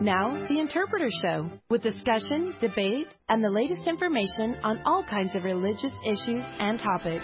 Now, the Interpreter Show, with discussion, debate, and the latest information on all kinds of religious issues and topics.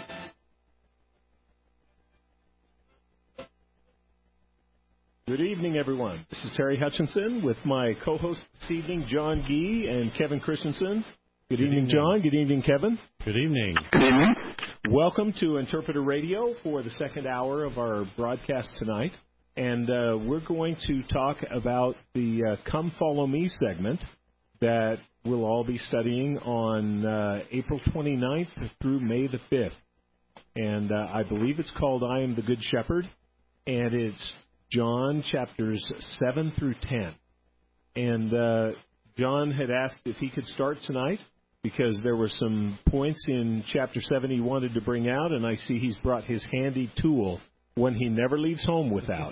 Good evening, everyone. This is Terry Hutchinson with my co-hosts this evening, John Gee and Kevin Christensen. Good evening, John. Good evening, Kevin. Good evening. Good evening. Welcome to Interpreter Radio for the second hour of our broadcast tonight. And we're going to talk about the Come Follow Me segment that we'll all be studying on April 29th through May the 5th. And I believe it's called I Am the Good Shepherd, and it's John chapters 7 through 10. And John had asked if he could start tonight because there were some points in chapter 7 he wanted to bring out, and I see he's brought his handy tool, one he never leaves home without.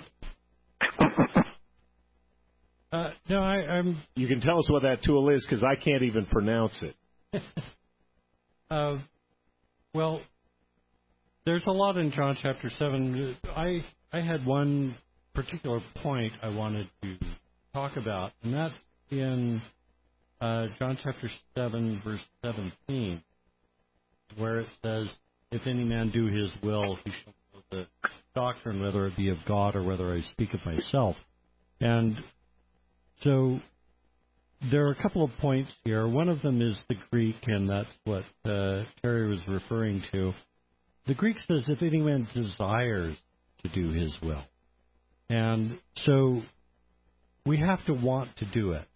No, I'm... You can tell us what that tool is because I can't even pronounce it. Well, there's a lot in John chapter 7. I had one particular point I wanted to talk about, and that's in John chapter 7, verse 17, where it says, if any man do his will, he shall know the doctrine, whether it be of God or whether I speak of myself. And so there are a couple of points here. One of them is the Greek, and that's what Terry was referring to. The Greek says, if any man desires to do his will. And so we have to want to do it.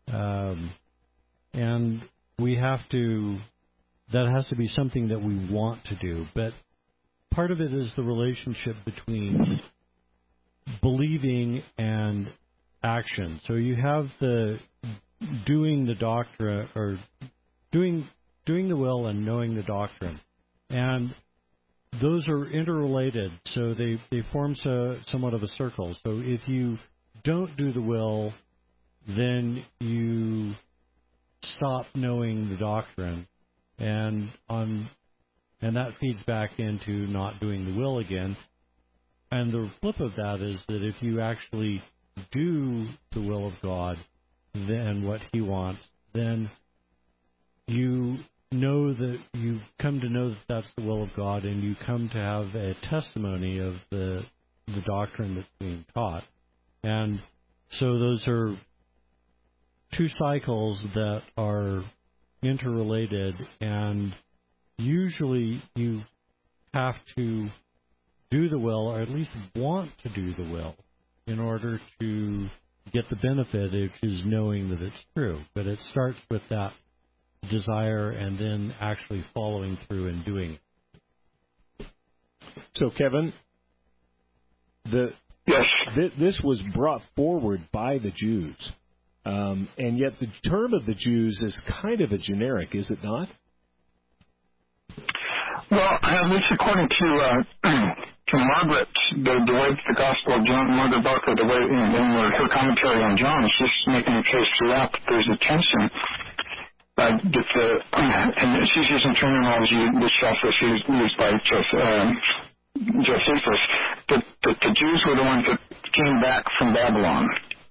And we have to, that has to be something that we want to do. But part of it is the relationship between believing and action. So you have the doing the doctrine, or doing the will and knowing the doctrine. And those are interrelated, so they form somewhat of a circle. So if you don't do the will, then you stop knowing the doctrine, and that feeds back into not doing the will again. And the flip of that is that if you actually do the will of God and what He wants, then you know that you come to know that that's the will of God, and you come to have a testimony of the doctrine that's being taught. And so those are two cycles that are interrelated, and usually you have to do the will, or at least want to do the will, in order to get the benefit, which is knowing that it's true. But it starts with that desire and then actually following through and doing it. So, Kevin, this was brought forward by the Jews, and yet the term of the Jews is kind of a generic, is it not? Well, at least according to Margaret, the way the Gospel of John, Margaret Barker, the way in her commentary on John, she's making a case throughout that there's a tension. And she's using terminology which also is used by Josephus, that the Jews were the ones that came back from Babylon.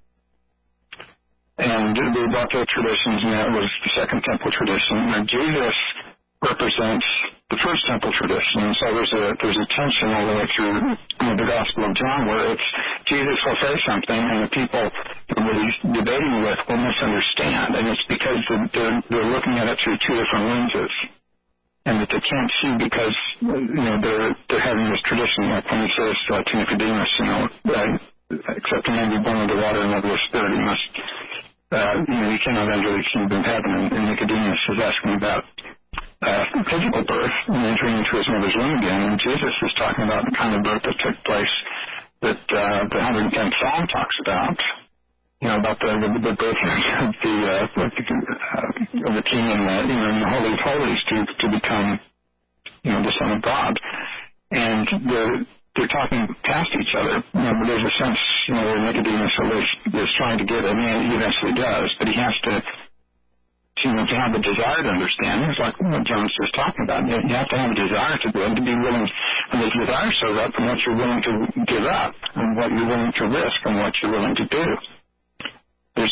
And they brought their traditions, and that was the Second Temple tradition. And Jesus represents the First Temple tradition. And so there's a tension all the way through the Gospel of John, where it's Jesus will say something, and the people that he's debating with will misunderstand. And it's because they're looking at it through two different lenses, and that they can't see because they're having this tradition, like when he says to Nicodemus, except a man be born of the water and of the Spirit, he must, you cannot enter the kingdom of heaven. And Nicodemus is asking about physical birth and entering into his mother's womb again. And Jesus is talking about the kind of birth that took place that the 110th Psalm talks about. About the birth of the King and the Holy of Holies to become, the Son of God. And they're talking past each other. But there's a sense, where Nicodemus is trying to get it, and he eventually does, but he has to have a desire to understand. It's like what John's just talking about. You have to have a desire to be able to be willing, and the desire shows up in what you're willing to give up, and what you're willing to risk, and what you're willing to do. there's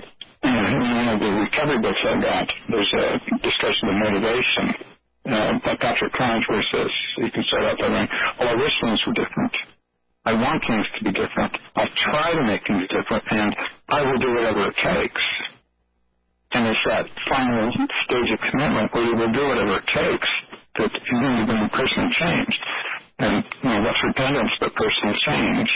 the recovery books I got, there's a discussion of motivation. By Patrick Carnes, where he says, you can start out by saying, I wish things were different. I want things to be different. I'll try to make things different, and I will do whatever it takes. And it's that final stage of commitment where you will do whatever it takes that you're going to be personal change. And, what's repentance but personal change?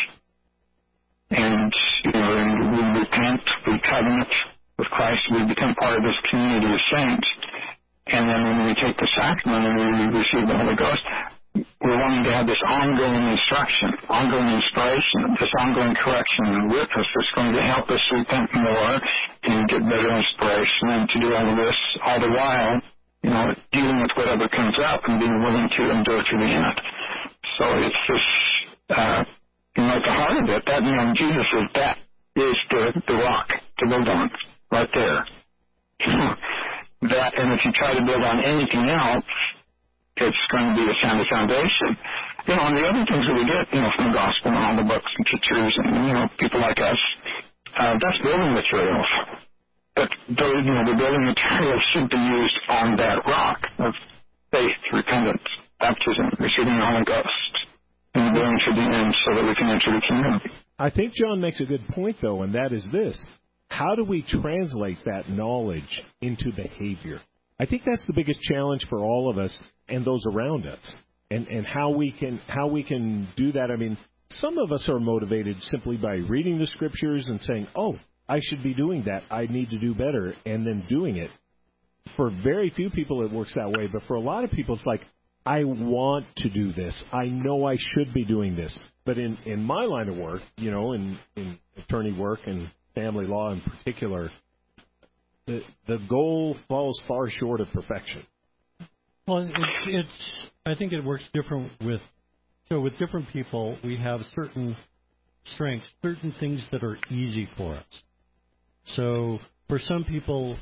And, and we repent, we covenant with Christ, we become part of this community of saints. And then when we take the sacrament and we receive the Holy Ghost, we're wanting to have this ongoing instruction, ongoing inspiration, this ongoing correction with us that's going to help us repent more and get better inspiration, and to do all of this all the while, dealing with whatever comes up and being willing to endure to the end. So it's this, at the heart of it, that, Jesus says that is the rock to build on, right there. That, and if you try to build on anything else, it's going to be a sound foundation. And the other things that we get, from the gospel and all the books and teachers and, people like us, that's building materials. But, the building materials should be used on that rock of faith, repentance, baptism, receiving the Holy Ghost, and going to the end so that we can enter the kingdom. I think John makes a good point, though, and that is this. How do we translate that knowledge into behavior? I think that's the biggest challenge for all of us and those around us, and how we can do that. I mean, some of us are motivated simply by reading the Scriptures and saying, oh, I should be doing that. I need to do better, and then doing it. For very few people, it works that way, but for a lot of people, it's like, I want to do this. I know I should be doing this. But in my line of work, in attorney work and family law in particular, the goal falls far short of perfection. Well, I think it works different with different people. We have certain strengths, certain things that are easy for us. So for some people,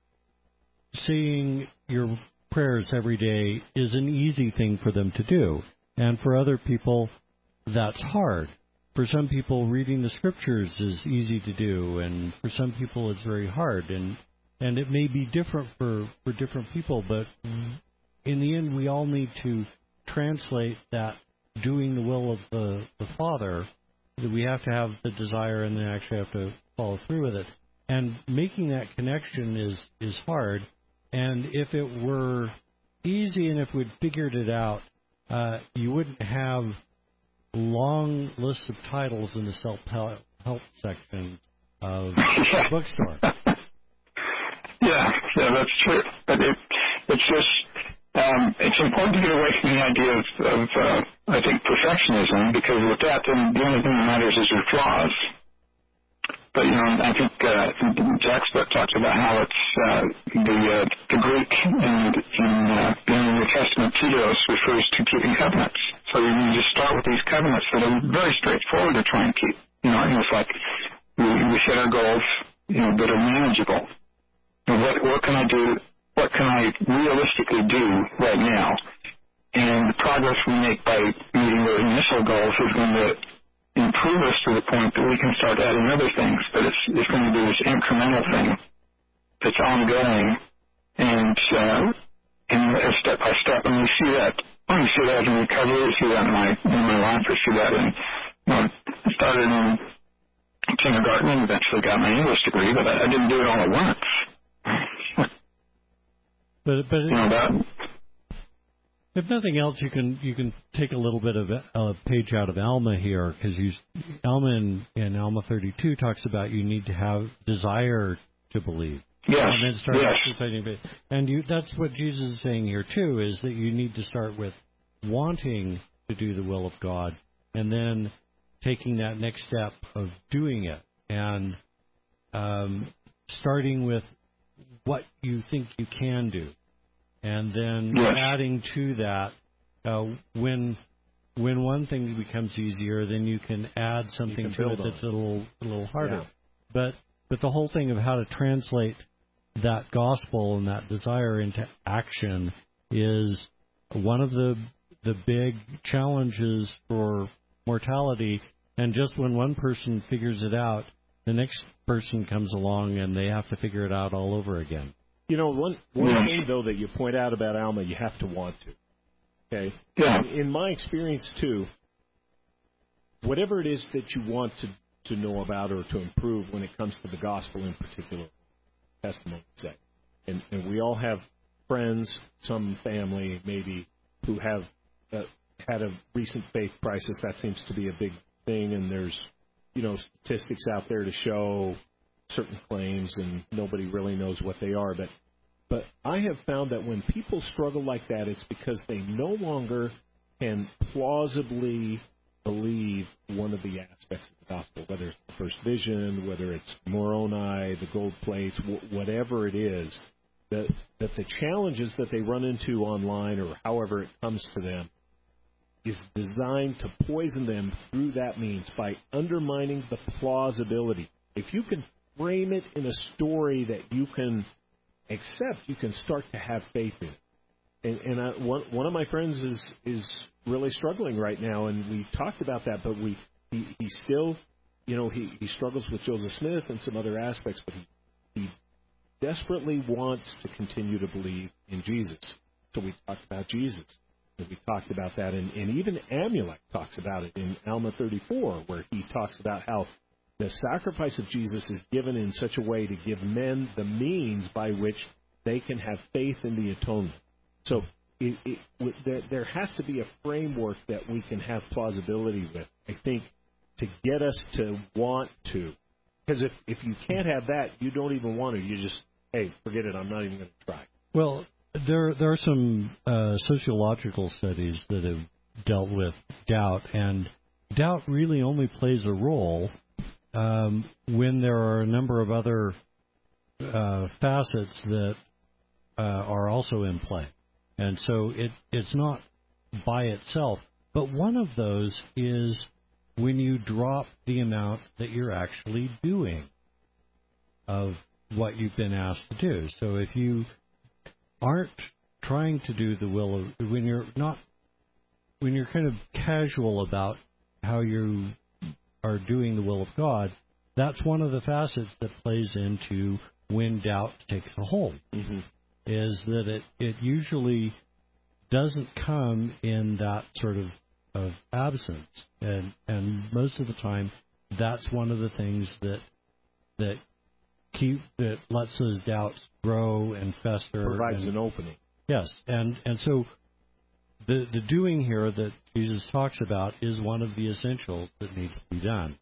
saying your prayers every day is an easy thing for them to do, and for other people, that's hard. For some people, reading the Scriptures is easy to do, and for some people, it's very hard. And it may be different for different people, but in the end, we all need to translate that doing the will of the Father, that we have to have the desire and then actually have to follow through with it. And making that connection is hard. And if it were easy and if we'd figured it out, you wouldn't have long lists of titles in the self-help section of the bookstore. Yeah, that's true. But it's just, it's important to get away from the idea of I think, perfectionism, because with that, then the only thing that matters is your flaws. But, I think Jack's book talks about how it's the Greek in the New Testament, telos, refers to keeping covenants. So you just start with these covenants that are very straightforward to try and keep. And it's like we set our goals, that are manageable. What can I do? What can I realistically do right now? And the progress we make by meeting the initial goals is going to improve us to the point that we can start adding other things. But it's going to be this incremental thing that's ongoing, and step by step. And we see that. You see that in recovery. You see that in my life. I see that in. I started in kindergarten and eventually got my English degree, but I didn't do it all at once. But if nothing else, you can take a little bit of a page out of Alma here, because Alma in Alma 32 talks about you need to have desire to believe. Yes. And then start exercising. And that's what Jesus is saying here too, is that you need to start with wanting to do the will of God, and then taking that next step of doing it, and starting with what you think you can do, and then adding to that. When one thing becomes easier, then you can add something to it that's a little harder. Yeah. But the whole thing of how to translate that gospel and that desire into action is one of the big challenges for mortality. And just when one person figures it out, the next person comes along and they have to figure it out all over again. You know, one thing, though, that you point out about Alma, you have to want to. Okay? Yeah. In my experience, too, whatever it is that you want to know about or to improve when it comes to the gospel in particular, testimony, say. And we all have friends, some family maybe, who have had a recent faith crisis. That seems to be a big thing, and there's, statistics out there to show certain claims, and nobody really knows what they are. But I have found that when people struggle like that, it's because they no longer can plausibly believe one of the aspects of the gospel, whether it's the first vision, whether it's Moroni, the gold plates, whatever it is, that the challenges that they run into online or however it comes to them is designed to poison them through that means by undermining the plausibility. If you can frame it in a story that you can accept, you can start to have faith in it. And one of my friends is really struggling right now, and we talked about that, but he still, he struggles with Joseph Smith and some other aspects, but he desperately wants to continue to believe in Jesus. So we talked about Jesus. And we talked about that, and even Amulek talks about it in Alma 34, where he talks about how the sacrifice of Jesus is given in such a way to give men the means by which they can have faith in the atonement. So there has to be a framework that we can have plausibility with, I think, to get us to want to. Because if you can't have that, you don't even want to. You just, hey, forget it, I'm not even going to try. Well, there are some sociological studies that have dealt with doubt, and doubt really only plays a role when there are a number of other facets that are also in play. And so it's not by itself. But one of those is when you drop the amount that you're actually doing of what you've been asked to do. So if you aren't trying to do the will of, when you're kind of casual about how you are doing the will of God, that's one of the facets that plays into when doubt takes a hold. Mm-hmm. Is that it usually doesn't come in that sort of absence, and most of the time that's one of the things that lets those doubts grow and fester. Provides an opening. Yes, and so the doing here that Jesus talks about is one of the essentials that needs to be done.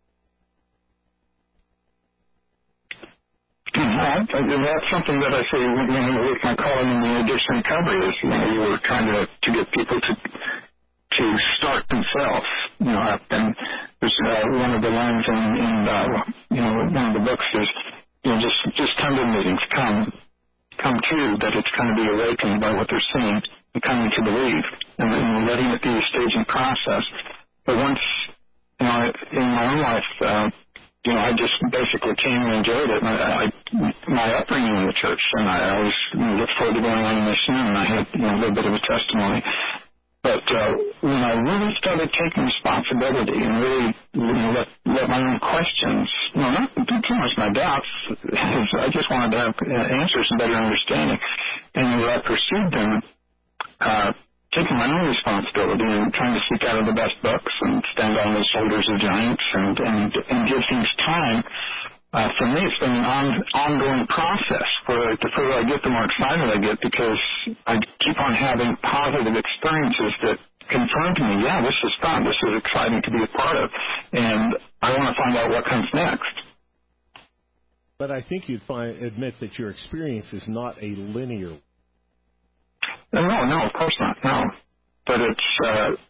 That's something that I say with my calling in the addiction recovery is, you were trying to get people to start themselves, and there's one of the lines in one of the books is, just come to meetings, come to, that it's going to be awakened by what they're seeing and coming to believe, and letting it be a staging process. But once, in my own life, I just basically came and enjoyed it. My upbringing in the church, and I always looked forward to going on a mission, and I had a little bit of a testimony. But when I really started taking responsibility and really let my own questions, not too much my doubts, I just wanted to have answers and better understanding. And as I pursued them, taking my own responsibility and trying to seek out of the best books and stand on the shoulders of giants and give things time, for me it's been an ongoing process where the further I get, the more excited I get, because I keep on having positive experiences that confirm to me, this is fun, this is exciting to be a part of, and I want to find out what comes next. But I think you'd admit that your experience is not a linear. No, of course not. No, but it's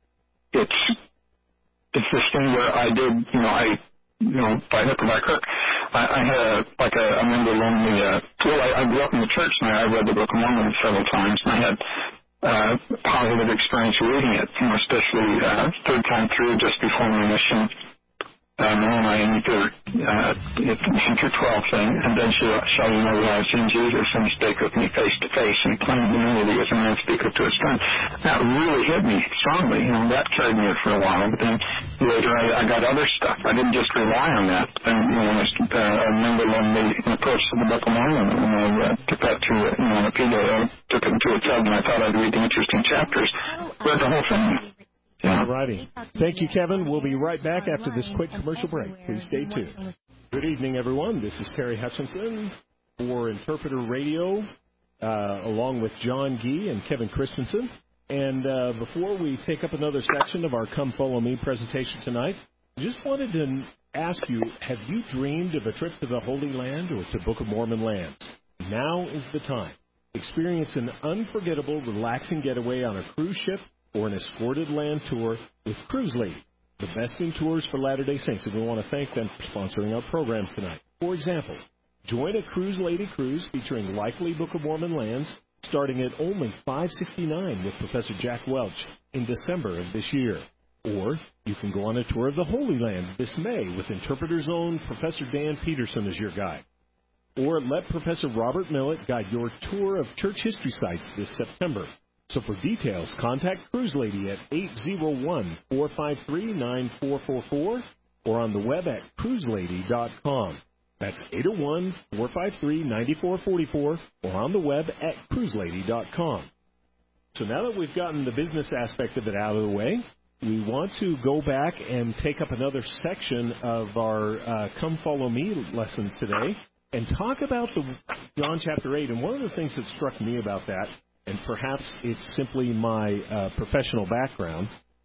this thing where I did, by hook or by crook, I had a member loan me. I grew up in the church, and I read the Book of Mormon several times, and I had positive experience reading it, especially third time through, just before my mission. man, I am your 12th thing, and then shall you know that I have seen Jesus, and he spake with me face to face, and claimed humility as a man speaketh to his friend. That really hit me strongly. That carried me for a while, but then later I got other stuff. I didn't just rely on that. And, I remember when they approached the Book of Mormon, and I took that to, a PDF, took it to a tub, and I thought I'd read the interesting chapters. Read the whole thing. All righty. Thank you, Kevin. We'll be right back after this quick commercial break. Please stay tuned. Good evening, everyone. This is Terry Hutchinson for Interpreter Radio, along with John Gee and Kevin Christensen. And before we take up another section of our Come Follow Me presentation tonight, I just wanted to ask you, have you dreamed of a trip to the Holy Land or to Book of Mormon lands? Now is the time. Experience an unforgettable, relaxing getaway on a cruise ship or an escorted land tour with Cruise Lady, the best in tours for Latter-day Saints, and we want to thank them for sponsoring our program tonight. For example, join a Cruise Lady cruise featuring likely Book of Mormon lands starting at only $569 with Professor Jack Welch in December of this year. Or you can go on a tour of the Holy Land this May with Interpreter's own Professor Dan Peterson as your guide. Or let Professor Robert Millett guide your tour of church history sites this September. So for details, contact Cruise Lady at 801-453-9444 or on the web at cruiselady.com. That's 801-453-9444 or on the web at cruiselady.com. So now that we've gotten the business aspect of it out of the way, we want to go back and take up another section of our Come Follow Me lesson today and talk about the John chapter 8. And one of the things that struck me about that, and perhaps it's simply my professional background,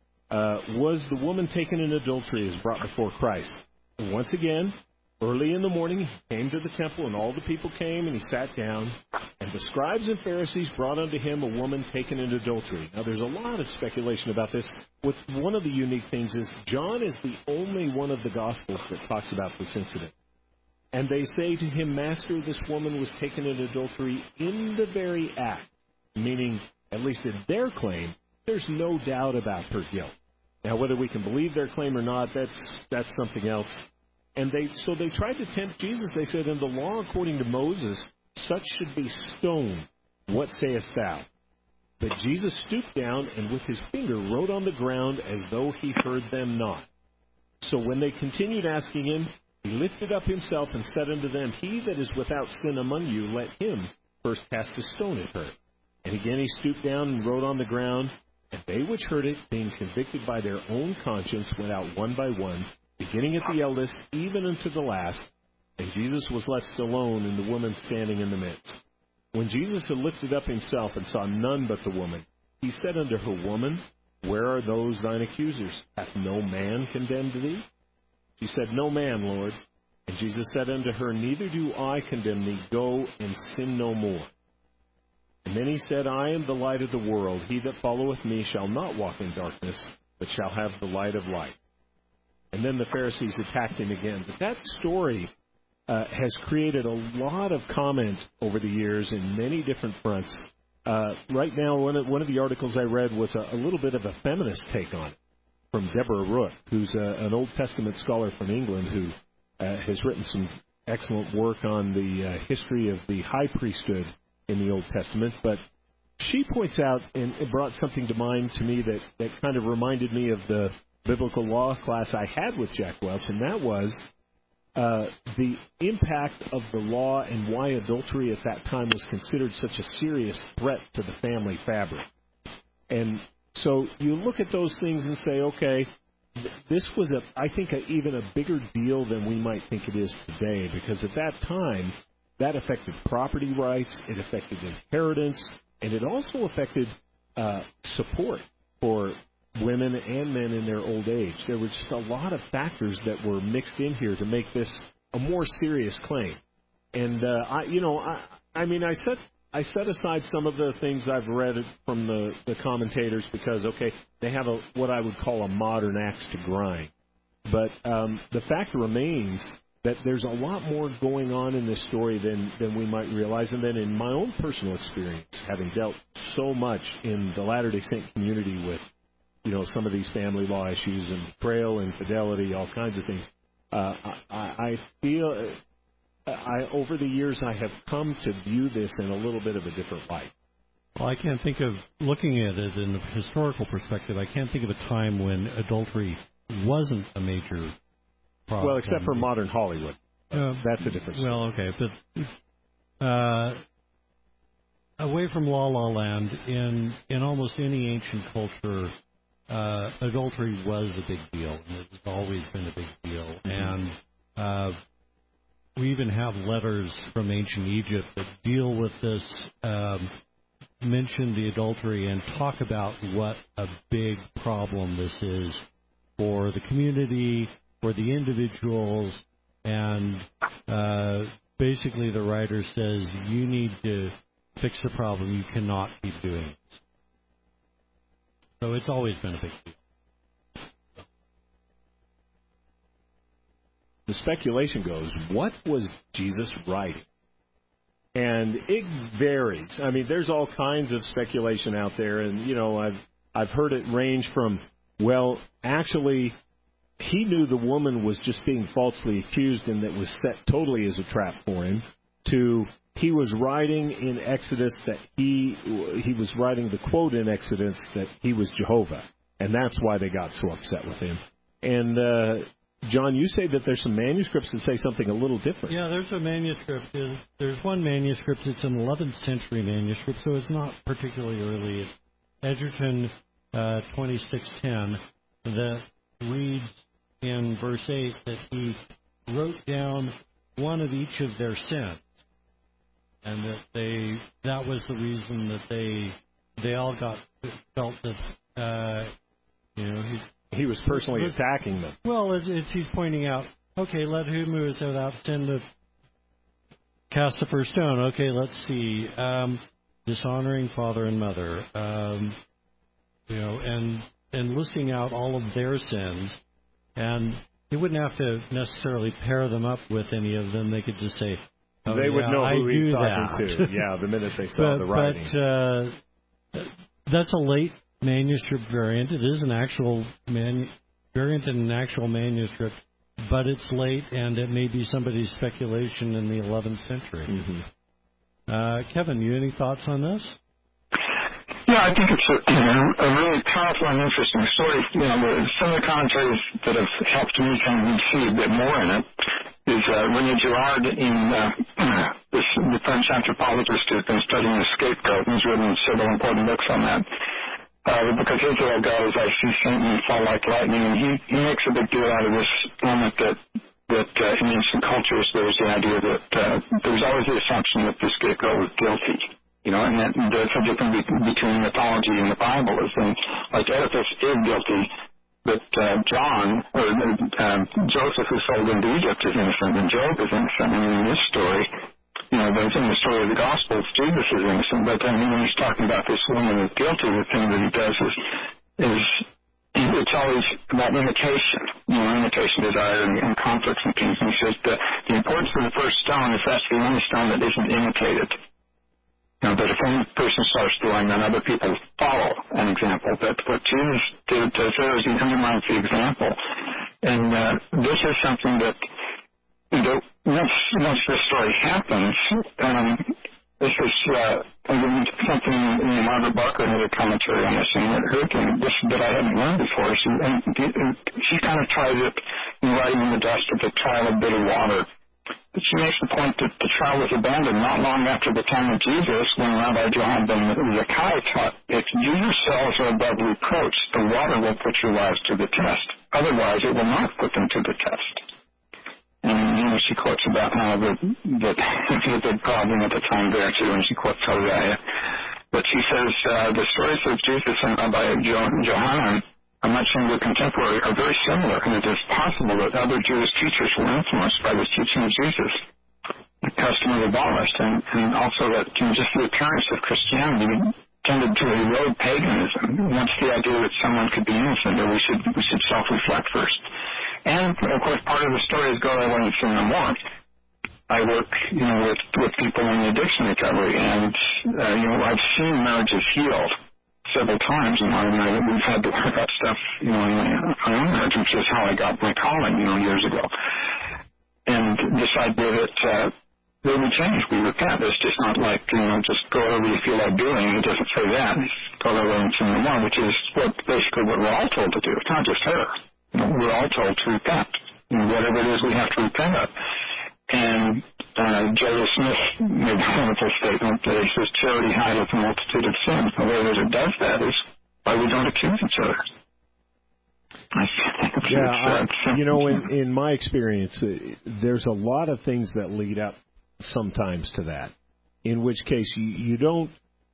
was the woman taken in adultery is brought before Christ. And once again, early in the morning, he came to the temple, and all the people came, and he sat down. And the scribes and Pharisees brought unto him a woman taken in adultery. Now, there's a lot of speculation about this. One of the unique things is John is the only one of the Gospels that talks about this incident. And they say to him, Master, this woman was taken in adultery in the very act. Meaning, at least in their claim, there's no doubt about her guilt. Now, whether we can believe their claim or not, that's something else. And so they tried to tempt Jesus. They said, in the law according to Moses, such should be stoned. What sayest thou? But Jesus stooped down and with his finger wrote on the ground as though he heard them not. So when they continued asking him, he lifted up himself and said unto them, He that is without sin among you, let him first cast a stone at her. And again he stooped down and wrote on the ground. And they which heard it, being convicted by their own conscience, went out one by one, beginning at the eldest, even unto the last. And Jesus was left alone, and the woman standing in the midst. When Jesus had lifted up himself and saw none but the woman, he said unto her, Woman, where are those thine accusers? Hath no man condemned thee? She said, No man, Lord. And Jesus said unto her, Neither do I condemn thee. Go and sin no more. And then he said, I am the light of the world. He that followeth me shall not walk in darkness, but shall have the light of life. And then the Pharisees attacked him again. But that story has created a lot of comment over the years in many different fronts. Right now, one of the articles I read was a little bit of a feminist take on it from Deborah Rook, who's an Old Testament scholar from England who has written some excellent work on the history of the high priesthood in the Old Testament. But she points out, and it brought something to mind to me that kind of reminded me of the biblical law class I had with Jack Welch, and that was the impact of the law and why adultery at that time was considered such a serious threat to the family fabric. And so you look at those things and say, okay, this was, I think, even a bigger deal than we might think it is today, because at that time, that affected property rights, it affected inheritance, and it also affected support for women and men in their old age. There were just a lot of factors that were mixed in here to make this a more serious claim. And I set aside some of the things I've read from the commentators because, okay, they have what I would call a modern axe to grind. But the fact remains that there's a lot more going on in this story than we might realize. And then in my own personal experience, having dealt so much in the Latter-day Saint community with, some of these family law issues and betrayal, infidelity, all kinds of things, I feel over the years I have come to view this in a little bit of a different light. Well, I can't think of, looking at it in a historical perspective, I can't think of a time when adultery wasn't a major problem. Well, except for modern Hollywood. That's a different story. Well, okay, but away from La La Land, in almost any ancient culture, adultery was a big deal, and it's always been a big deal. And we even have letters from ancient Egypt that deal with this, mention the adultery, and talk about what a big problem this is for the community, for the individuals, and basically the writer says you need to fix the problem. You cannot keep doing this. So it's always been a big deal. The speculation goes, what was Jesus writing? And it varies. I mean, there's all kinds of speculation out there, and, you know, I've heard it range from, well, actually, he knew the woman was just being falsely accused and that was set totally as a trap for him, to he was writing in Exodus that he was writing the quote in Exodus that he was Jehovah, and that's why they got so upset with him. And John, you say that there's some manuscripts that say something a little different. Yeah, there's a manuscript. There's one manuscript. It's an 11th century manuscript, so it's not particularly early. It's Edgerton 2610 that reads in verse 8 that he wrote down one of each of their sins, and that was the reason that they all felt that he was personally attacking them. Well, he's pointing out, okay, let him who is without sin to cast the first stone. Okay, let's see, dishonoring father and mother, and listing out all of their sins, and he wouldn't have to necessarily pair them up with any of them. They could just say, oh, they would know who he's talking to. That. Yeah, the minute they saw the writing. But that's a late manuscript variant. It is an actual variant in an actual manuscript, but it's late, and it may be somebody's speculation in the 11th century. Mm-hmm. Kevin, you any thoughts on this? Yeah, I think it's a really powerful and interesting story. Some of the commentaries that have helped me kind of see a bit more in it is René Girard, the French anthropologist who's been studying the scapegoat, and he's written several important books on that. The book of Israel goes, I see Satan fall like lightning, and he makes a big deal out of this moment that in ancient cultures there was the idea that there was always the assumption that the scapegoat was guilty. And that there's a difference between mythology and the Bible. Like Oedipus is guilty, but Joseph, who sold into Egypt, is innocent, and Job is innocent. And in this story, in the story of the Gospels, Jesus is innocent, but then when he's talking about this woman who's guilty, the thing that he does is it's always about imitation, imitation, desire, and conflicts and things. And he says that the importance of the first stone is that's the only stone that isn't imitated. But if one person starts doing, then other people follow an example. But what Jesus did there is he undermines the example. And this is something that once this story happens, this is something Margaret Barker had a commentary on this, and this that I hadn't learned before. She kind of tried it in writing in the dust of the trial of bitter water. But she makes the point that the trial was abandoned not long after the time of Jesus, when Rabbi Johann ben Zakkai taught, if you yourselves are above reproach, the water will put your lives to the test. Otherwise, it will not put them to the test. And she quotes about how that it was a big problem at the time there, too, and she quotes Hosea. But she says the stories of Jesus and Rabbi Johanan, I'm not saying they're contemporary, are very similar, and it is possible that other Jewish teachers were influenced by the teaching of Jesus. The custom was abolished, and also that just the appearance of Christianity tended to erode paganism. Once the idea that someone could be innocent, that we should self-reflect first. And, of course, part of the story is go away and sin no more. I work, with people in the addiction recovery, and, I've seen marriages healed several times, and we've had to work out stuff, in my own marriage, which is how I got my calling, years ago. and this idea that we change, we repent. It's just not like, just go whatever you feel like doing. It doesn't say that. It's go over and sin no more, which is basically what we're all told to do. It's not just her. We're all told to repent. Whatever it is we have to repent of. And Joseph Smith made a wonderful statement that he says, charity hideth a multitude of sins. The way that it does that is why we don't accuse each other. In my experience, there's a lot of things that lead up sometimes to that, in which case you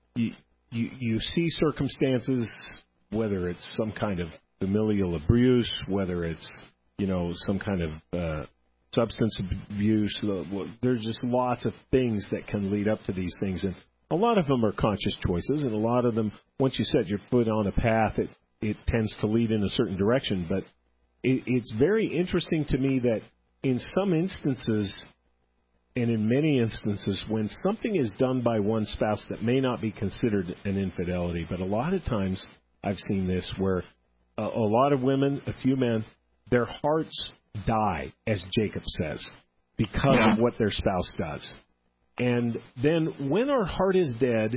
see circumstances, whether it's some kind of familial abuse, whether it's some kind of substance abuse. There's just lots of things that can lead up to these things, and a lot of them are conscious choices, and a lot of them, once you set your foot on a path, it tends to lead in a certain direction. But it's very interesting to me that in some instances, and in many instances, when something is done by one spouse that may not be considered an infidelity, but a lot of times I've seen this where a lot of women, a few men, their hearts die, as Jacob says, because of what their spouse does. And then when our heart is dead,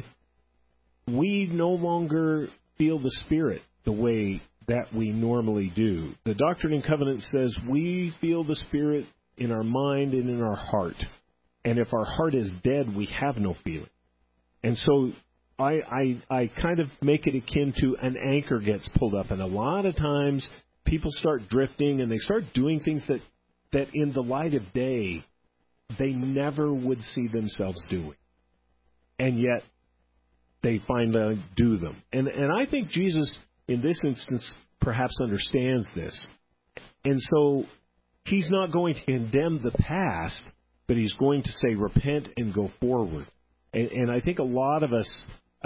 we no longer feel the Spirit the way that we normally do. The Doctrine and Covenants says we feel the Spirit in our mind and in our heart. And if our heart is dead, we have no feeling. And so I kind of make it akin to an anchor gets pulled up. And a lot of times people start drifting and they start doing things that in the light of day they never would see themselves doing. And yet they finally do them. And I think Jesus, in this instance, perhaps understands this. And so he's not going to condemn the past, but he's going to say, repent and go forward. And I think a lot of us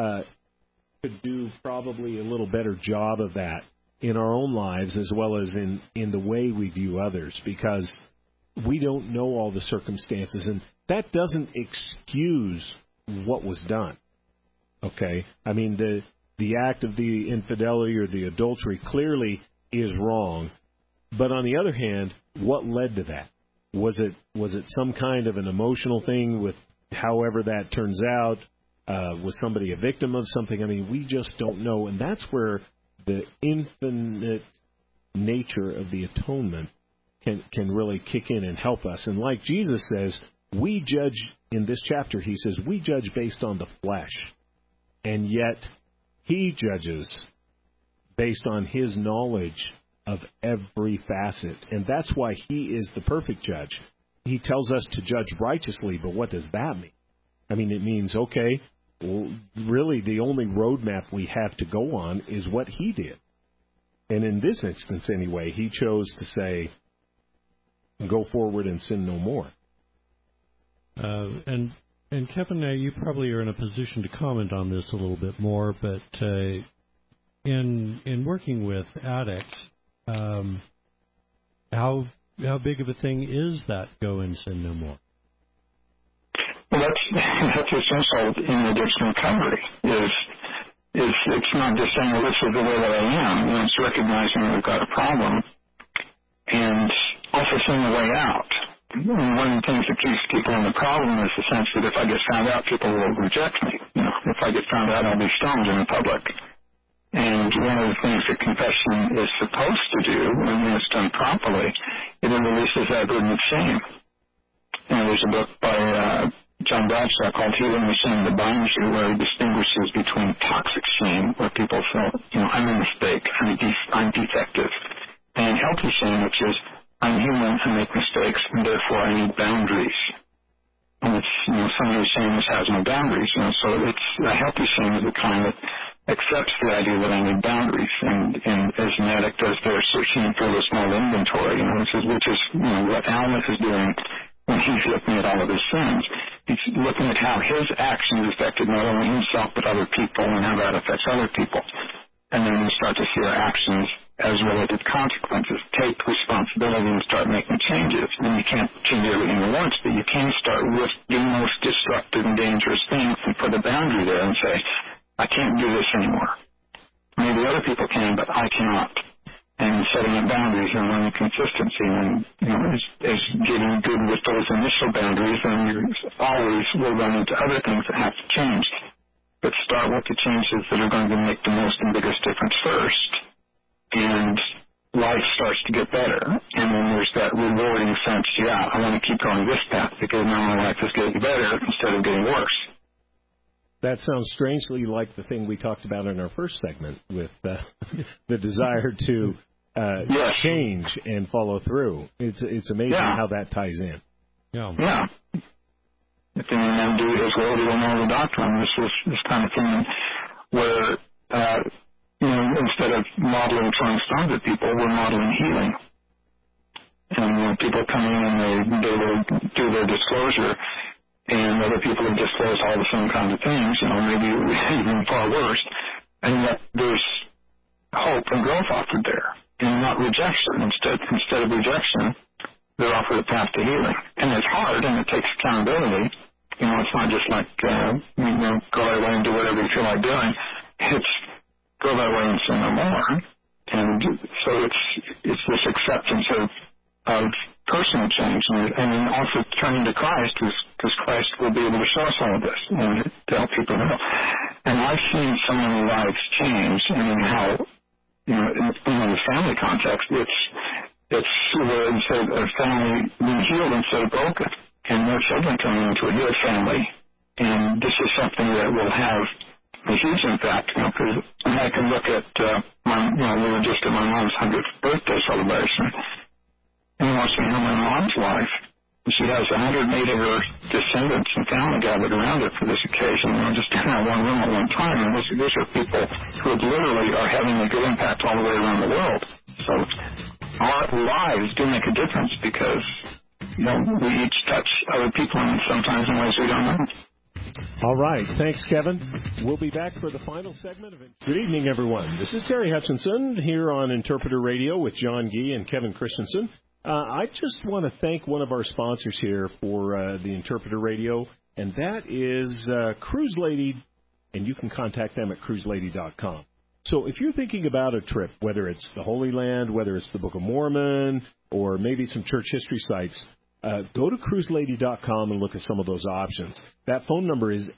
could do probably a little better job of that in our own lives as well as in the way we view others, because we don't know all the circumstances. And that doesn't excuse what was done. Okay? I mean, the act of the infidelity or the adultery clearly is wrong. But on the other hand, what led to that? Was it some kind of an emotional thing with however that turns out? Was somebody a victim of something? I mean, we just don't know. And that's where the infinite nature of the atonement can really kick in and help us. And like Jesus says, we judge, in this chapter, he says, we judge based on the flesh. And yet, he judges based on his knowledge of every facet. And that's why he is the perfect judge. He tells us to judge righteously, but what does that mean? I mean, it means, okay, well, really the only roadmap we have to go on is what he did. And in this instance, anyway, he chose to say, go forward and sin no more. And Kevin, you probably are in a position to comment on this a little bit more, but in working with addicts, how big of a thing is that go and sin no more? Well, that's essential in addiction recovery. Is it's not just saying, well, this is the way that I am. It's recognizing that we've got a problem and also seeing a way out. One of the things that keeps people in the problem is the sense that if I get found out, people will reject me. If I get found out, I'll be stoned in the public. And one of the things that confession is supposed to do, when it's done properly, it releases that burden of shame. There's a book by John Bradshaw called Healing the Shame That Binds You, where he distinguishes between toxic shame, where people feel, I'm a mistake, I'm defective, and healthy shame, which is, I'm human, I make mistakes, and therefore I need boundaries. And it's, somebody who's shame has no boundaries. So it's a healthy shame is the kind that accepts the idea that I need boundaries. And as an addict does, they're searching for a small inventory, which is what Alma is doing when he's looking at all of his sins. He's looking at how his actions affected not only himself but other people and how that affects other people. And then we start to see our actions as related consequences. Take responsibility and start making changes. And you can't change everything at once, but you can start with the most destructive and dangerous things and put a boundary there and say, I can't do this anymore. Maybe other people can, but I cannot. and setting up boundaries and learning consistency. And, as getting good with those initial boundaries, then you always will run into other things that have to change. But start with the changes that are going to make the most and biggest difference first. And life starts to get better. And then there's that rewarding sense, I want to keep going this path because now my life is getting better instead of getting worse. That sounds strangely like the thing we talked about in our first segment with the desire to change and follow through. It's amazing how that ties in. Yeah. If any man do his will, he will know the doctrine. This was this kind of thing where, instead of modeling throwing stones at people, we're modeling healing. And people come in and they will do their disclosure, and other people have disclosed all the same kind of things, maybe even far worse, and yet there's hope and growth offered there, and not rejection. Instead of rejection, they're offered a path to healing. And it's hard, and it takes accountability. It's not just like, go that way and do whatever you feel like doing. It's go that way and sin no more. And so it's this acceptance of personal change, and then also turning to Christ, because Christ will be able to show us all of this and to help people know. And I've seen so many lives change, and how, in the family context, it's where instead of a family being healed instead of broken, and more children coming into a healed family. And this is something that will have a huge impact, because I can look at we were just at my mom's 100th birthday celebration, and watch me how my mom's life. She has 108 of her descendants and family gathered around her for this occasion, just in that one room at one time. And these are people who literally are having a good impact all the way around the world. So our lives do make a difference because, we each touch other people, and sometimes in ways we don't know. All right. Thanks, Kevin. We'll be back for the final segment of it. Good evening, everyone. This is Terry Hutchinson here on Interpreter Radio with John Gee and Kevin Christensen. I just want to thank one of our sponsors here for the Interpreter Radio, and that is Cruise Lady, and you can contact them at cruiselady.com. So if you're thinking about a trip, whether it's the Holy Land, whether it's the Book of Mormon, or maybe some church history sites, go to cruiselady.com and look at some of those options. That phone number is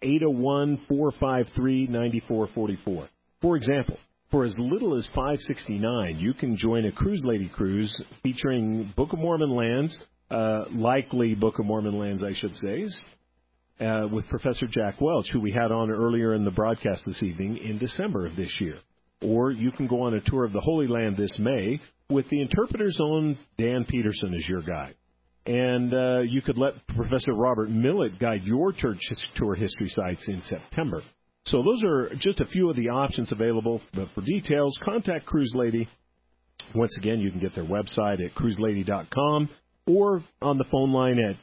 801-453-9444. For example, for as little as $5.69, you can join a Cruise Lady cruise featuring Book of Mormon lands, likely Book of Mormon lands, I should say, with Professor Jack Welch, who we had on earlier in the broadcast this evening in December of this year. Or you can go on a tour of the Holy Land this May with the Interpreter's own Dan Peterson as your guide. And you could let Professor Robert Millett guide your church tour history sites in September. So those are just a few of the options available. But for details, contact Cruise Lady. Once again, you can get their website at cruiselady.com or on the phone line at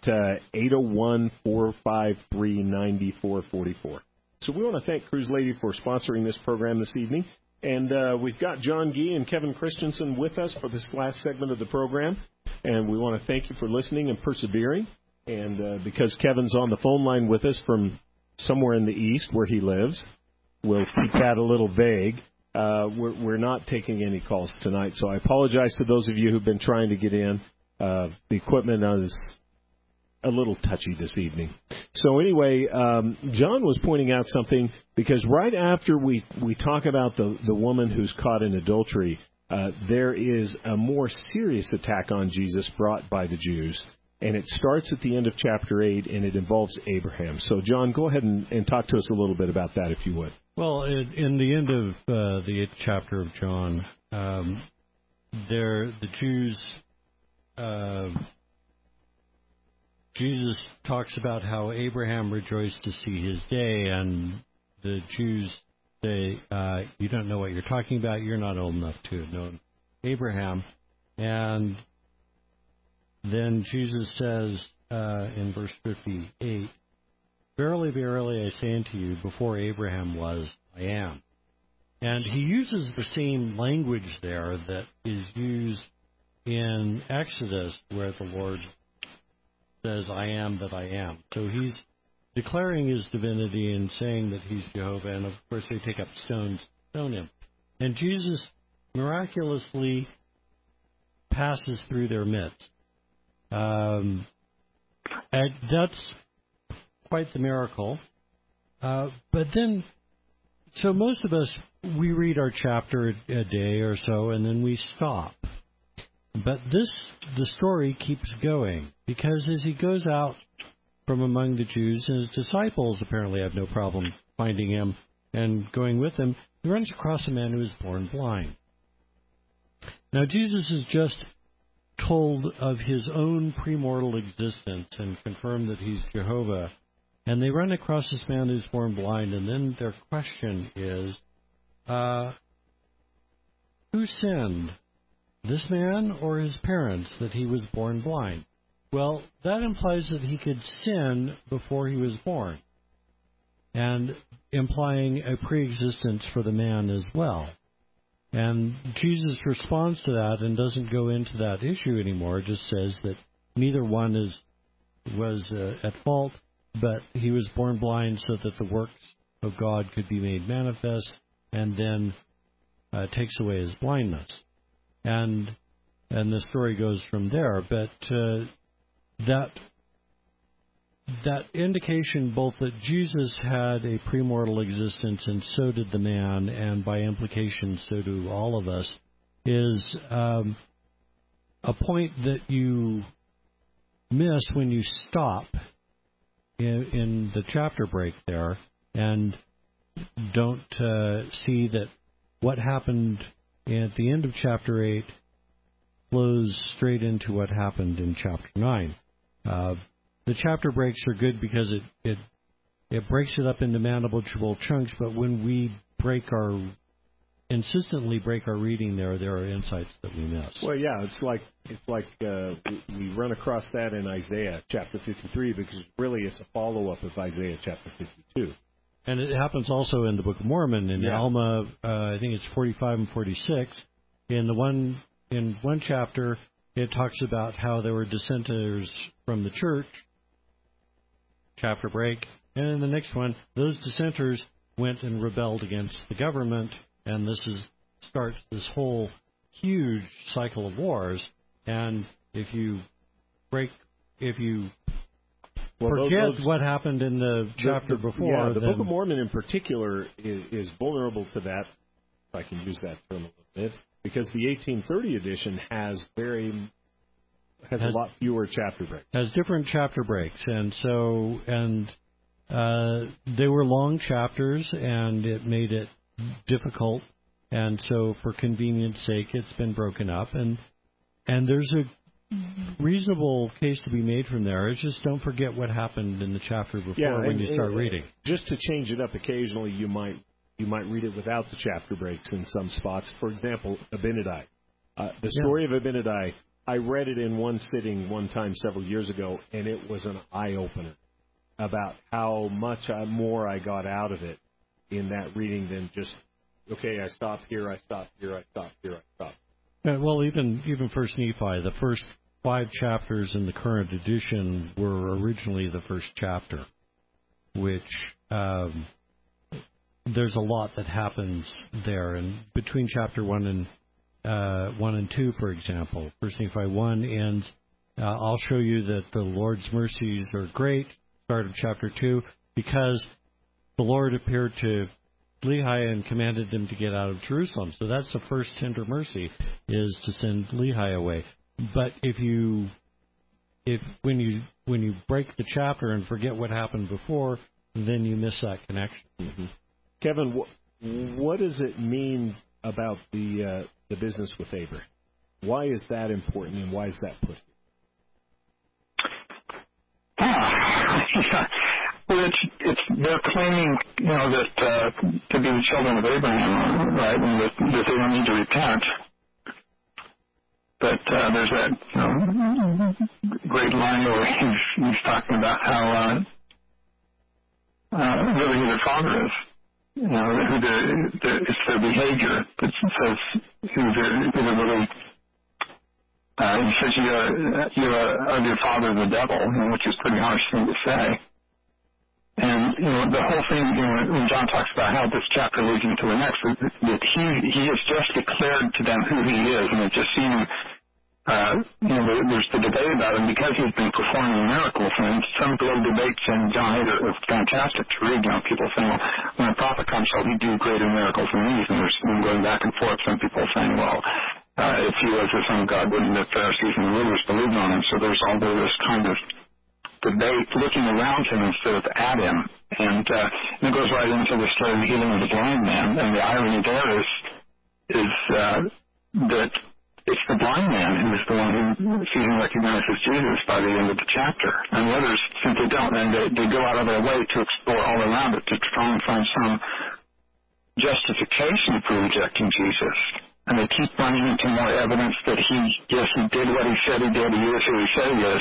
801-453-9444. So we want to thank Cruise Lady for sponsoring this program this evening. And we've got John Gee and Kevin Christensen with us for this last segment of the program. And we want to thank you for listening and persevering. And because Kevin's on the phone line with us from somewhere in the east where he lives, we'll keep that a little vague. We're not taking any calls tonight, so I apologize to those of you who've been trying to get in. The equipment is a little touchy this evening. So anyway, John was pointing out something, because right after we talk about the woman who's caught in adultery, there is a more serious attack on Jesus brought by the Jews. And it starts at the end of chapter 8, and it involves Abraham. So, John, go ahead and talk to us a little bit about that, if you would. Well, in the end of the 8th chapter of John, the Jews, Jesus talks about how Abraham rejoiced to see his day, and the Jews say, you don't know what you're talking about, you're not old enough to have known Abraham. And then Jesus says in verse 58, "Verily, verily, I say unto you, before Abraham was, I am." And he uses the same language there that is used in Exodus, where the Lord says, I am that I am. So he's declaring his divinity and saying that he's Jehovah, and of course they take up stones to stone him. And Jesus miraculously passes through their midst. And that's quite the miracle. But then, so most of us, we read our chapter a day or so, and then we stop. But the story keeps going, because as he goes out from among the Jews, and his disciples apparently have no problem finding him and going with him, he runs across a man who is born blind. Now, Jesus has just told of his own premortal existence and confirmed that he's Jehovah. And they run across this man who's born blind, and then their question is, who sinned, this man or his parents, that he was born blind? Well, that implies that he could sin before he was born, and implying a preexistence for the man as well. And Jesus responds to that and doesn't go into that issue anymore, just says that neither one was at fault, but he was born blind so that the works of God could be made manifest, and then takes away his blindness. And the story goes from there. But that indication both that Jesus had a premortal existence, and so did the man, and by implication so do all of us, is a point that you miss when you stop in the chapter break there and don't see that what happened at the end of chapter 8 flows straight into what happened in chapter 9. The chapter breaks are good because it breaks it up into manageable chunks, but when we insistently break our reading there are insights that we miss. Well, yeah, it's like we run across that in Isaiah chapter 53, because really it's a follow-up of Isaiah chapter 52. And it happens also in the Book of Mormon, in Alma, I think it's 45 and 46. In one chapter, it talks about how there were dissenters from the church, chapter break, and in the next one, those dissenters went and rebelled against the government, and this starts this whole huge cycle of wars. And if you forget what happened in the chapter before. The Book of Mormon in particular is vulnerable to that, if I can use that term a little bit, because the 1830 edition has a lot fewer chapter breaks. Has different chapter breaks, and they were long chapters, and it made it difficult, and so for convenience sake, it's been broken up, and there's a reasonable case to be made from there. It's just don't forget what happened in the chapter before when you start reading. Just to change it up occasionally, you might read it without the chapter breaks in some spots. For example, Abinadi. The story of Abinadi, I read it in one sitting one time several years ago, and it was an eye-opener about how much more I got out of it in that reading than just, okay, I stopped here, I stopped here, I stopped here, I stopped. Well, even First Nephi, the first 5 chapters in the current edition were originally the first chapter, which there's a lot that happens there. And between chapter 1 and 2, for example, First Nephi 1 ends, I'll show you that the Lord's mercies are great, start of chapter 2, because the Lord appeared to Lehi and commanded them to get out of Jerusalem. So that's the first tender mercy, is to send Lehi away. But when you break the chapter and forget what happened before, then you miss that connection. Mm-hmm. Kevin, what does it mean about the business with Abraham? Why is that important, and why is that put here? Well, they're claiming, that to be the children of Abraham, right, and that they don't need to repent. But there's that great line where he's talking about how really who their father is. It's their behavior that says who they're really. He says you're of your father the devil, which is a pretty harsh thing to say. And the whole thing, when John talks about how this chapter leads into the next, that he has just declared to them who he is, and they've just seen him there's the debate about him because he's been performing miracles, and some of the debates in John 8 are fantastic to read. People saying, well, when a prophet comes, shall he do greater miracles than these? And there's been going back and forth. Some people saying, well, if he was the Son of God, wouldn't the Pharisees and the rulers believe on him? So there's all this kind of debate looking around him instead of at him. And it goes right into the story of the healing of the blind man. And the irony there is that it's the blind man who is the one who sees and recognizes Jesus by the end of the chapter. And the others simply don't. And they go out of their way to explore all around it to try and find some justification for rejecting Jesus. And they keep running into more evidence that he did what he said he did, he is who he said he is.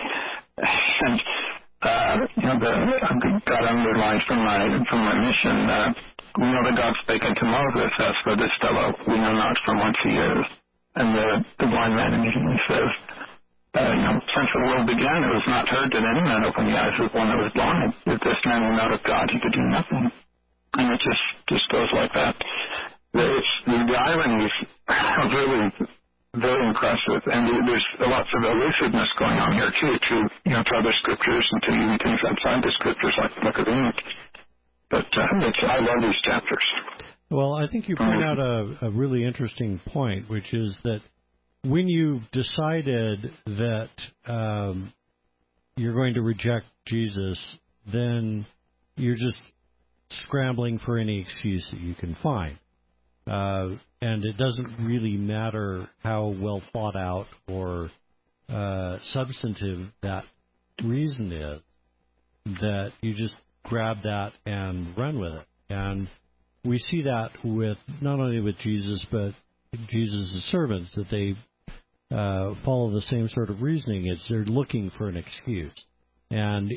God underlined from my mission, we know that God spake unto Moses, as for this fellow, we know not from whence he is. And the blind man immediately says, since the world began, it was not heard that any man opened the eyes of one that was blind. If this man were not of God, he could do nothing. And it just goes like that. The ironies are really very impressive, and there's lots of elusiveness going on here too, to other scriptures and to even things outside the scriptures like the Book of Enoch. But I love these chapters. Well, I think you point out a really interesting point, which is that when you've decided that you're going to reject Jesus, then you're just scrambling for any excuse that you can find. And it doesn't really matter how well thought out or substantive that reason is, that you just grab that and run with it. And we see that with not only with Jesus, but Jesus' servants, that they follow the same sort of reasoning. It's they're looking for an excuse. And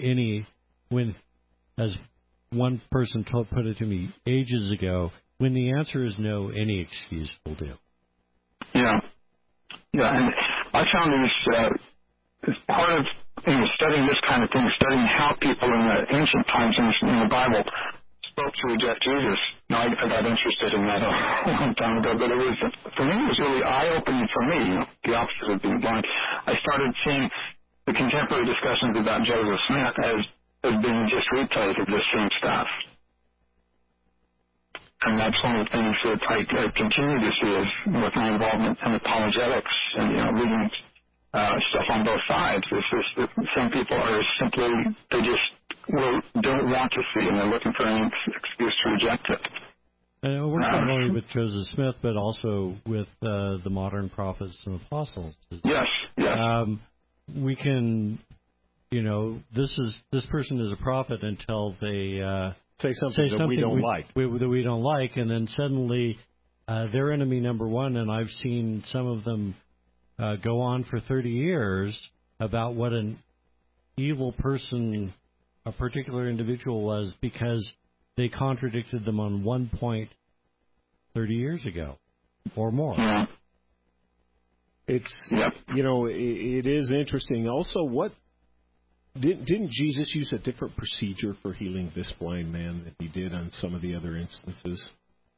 as one person put it to me ages ago, when the answer is no, any excuse will do. Yeah, and I found this as part of studying this kind of thing, studying how people in the ancient times in the Bible spoke to reject Jesus. Now, I got interested in that a long time ago, but for me, it was really eye-opening for me, the opposite of being blind. I started seeing the contemporary discussions about Joseph Smith as being just replays of this same stuff. And that's one of the things that I continue to see is with my involvement in apologetics and, reading stuff on both sides. It's just that some people are simply, they just don't want to see, and they're looking for any excuse to reject it. And we're not only with Joseph Smith, but also with the modern prophets and apostles. Yes. We can, this person is a prophet until they say something that we don't like. That we don't like, and then suddenly they're enemy number one, and I've seen some of them go on for 30 years about what an evil person a particular individual was because they contradicted them on one point 30 years ago or more. Yeah. It's, it is interesting. Also, didn't Jesus use a different procedure for healing this blind man than he did on some of the other instances?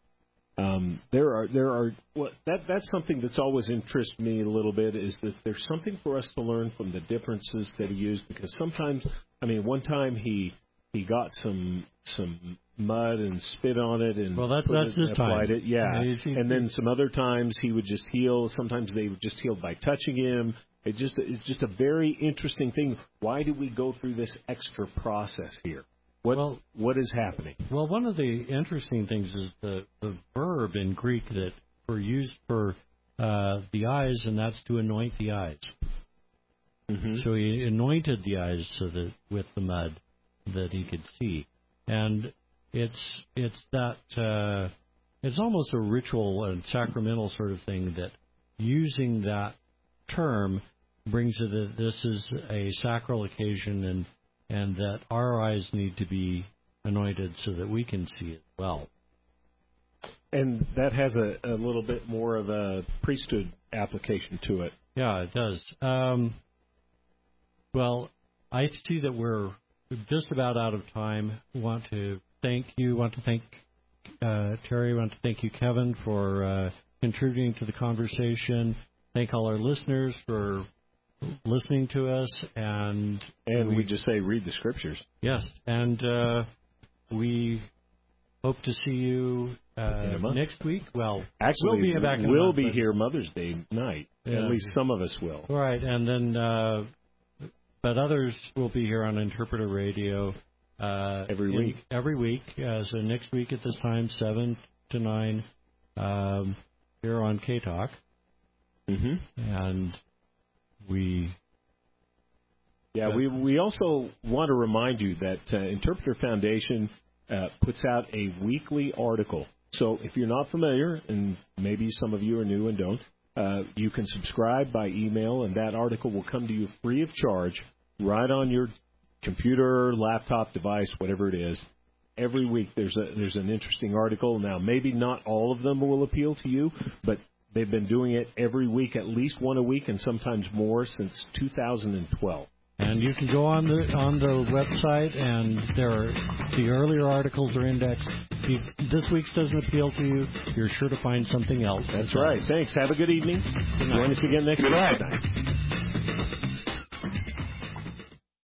That's something that's always interested me a little bit, is that there's something for us to learn from the differences that he used, because sometimes, one time he got some mud and spit on it and that's this applied time. It, and then some other times he would just heal. Sometimes they would just heal by touching him. It's just a very interesting thing. Why do we go through this extra process here? What is happening? Well, one of the interesting things is the verb in Greek that were used for the eyes, and that's to anoint the eyes. Mm-hmm. So he anointed the eyes so that with the mud that he could see, and it's almost a ritual and sacramental sort of thing, that using that term brings it that this is a sacral occasion, and that our eyes need to be anointed so that we can see it well. And that has a little bit more of a priesthood application to it. Yeah, it does. Well, I see that we're just about out of time. We want to thank you. Want to thank Terry. Want to thank you, Kevin, for contributing to the conversation. thank all our listeners for listening to us. And we just say read the scriptures. Yes, and we hope to see you next week. Well, actually, we'll be here Mother's Day night. Yeah. At least some of us will. Right, and then, but others will be here on Interpreter Radio every week. Every week. So next week at this time, 7 to 9, here on K-Talk. Mm-hmm. And we also want to remind you that Interpreter Foundation puts out a weekly article. So if you're not familiar, and maybe some of you are new and don't, you can subscribe by email, and that article will come to you free of charge right on your computer, laptop, device, whatever it is. Every week there's an interesting article. Now, maybe not all of them will appeal to you, but they've been doing it every week, at least one a week, and sometimes more since 2012. And you can go on the website, and the earlier articles are indexed. If this week's doesn't appeal to you, you're sure to find something else. That's right. Thanks. Have a good evening. Join us again next week. Good night.